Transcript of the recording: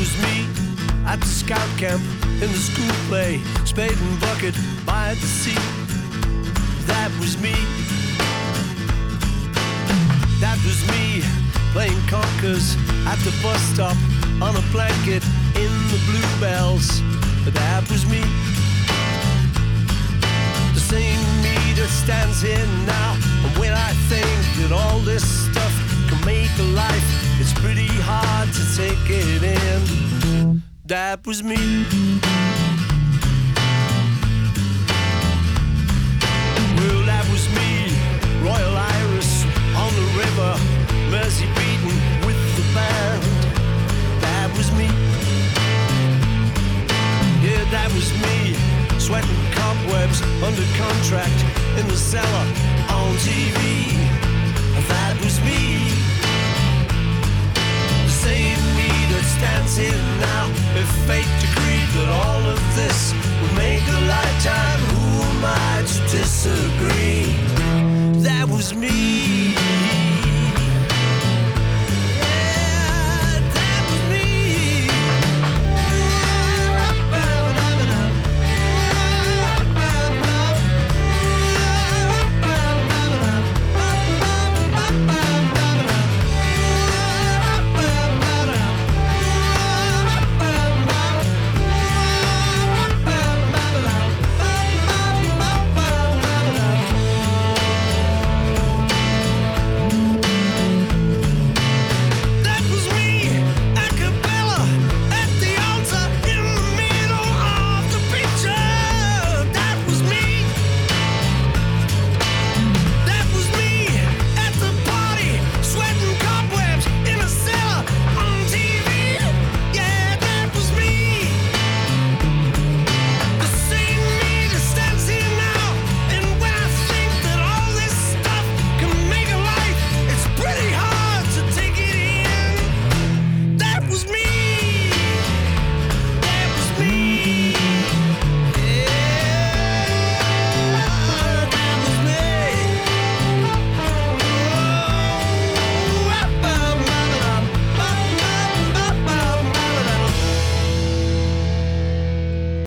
was me at the scout camp in the school play, spade and bucket by the sea. That was me. That was me playing conkers at the bus stop on a blanket in the bluebells. That was me. The same me that stands here now. And when I think that all this stuff can make a life, it's pretty hard to take it in. That was me. Well, that was me, Royal Iris on the river, Mersey beaten with the band. That was me. Yeah, that was me, sweating cobwebs under contract in the cellar on TV. That was me. The same me that stands here now. If fate decreed that all of this would make a lifetime, who am I to disagree? That was me.